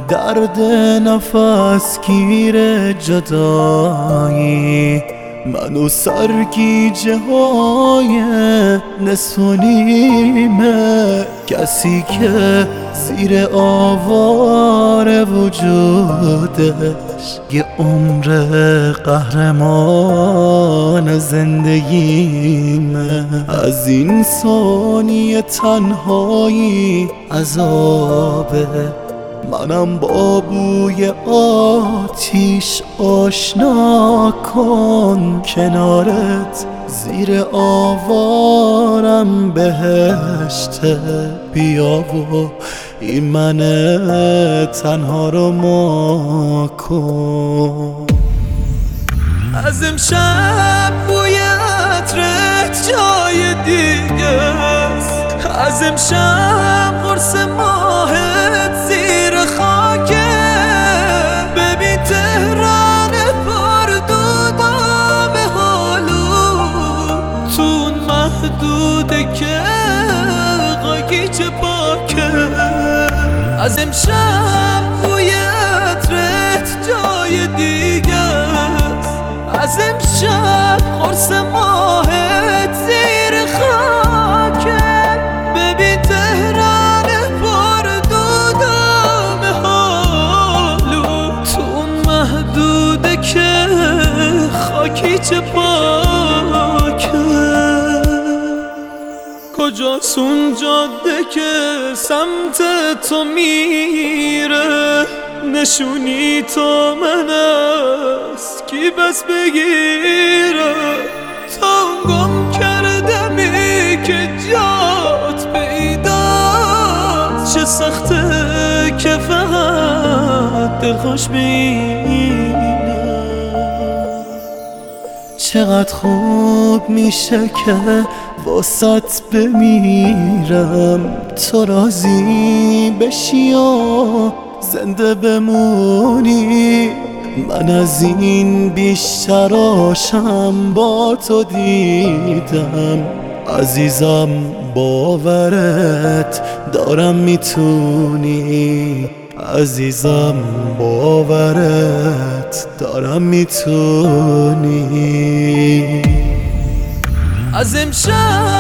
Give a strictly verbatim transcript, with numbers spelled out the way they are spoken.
درد نفس گیر جدایی، منو سرگیجه های نصف و نیمه، کسی که زیر آوار وجودش یه عمر قهرمان زندگیمه. از این ثانیه تنهایی عذابه، منم با بوی آتیش آشنا کن کنارت، زیر آوارم بهشته، بیا و این من تنها رو ما کن. از امشب بوی عطرت جای دیگه است، از امشب قرص ماهت زیر خاکه، ببین تهران پردودم حالو، تو اون محدوده که قاگیچ پاکه. از امشب بوی عطرت جای دیگه است، از امشب قرص ماهت زیر خاکه، ببین تهران پردودم حالو، تو اون محدوده که خاکیچ پاکه. کجاست اون جاده که سمت تو میره، نشونی تو من است کی بس بگیره، تا گم کرده می که جات پیداست، چه سخته که فقط دلخوش بینه. چقدر خوب میشه که واسط بمیرم، تو راضی بشی و زنده بمونی، من از این بیشتر آشم با تو دیدم. عزیزم باورت دارم میتونی، عزیزم باورت دارم میتونی. از امشب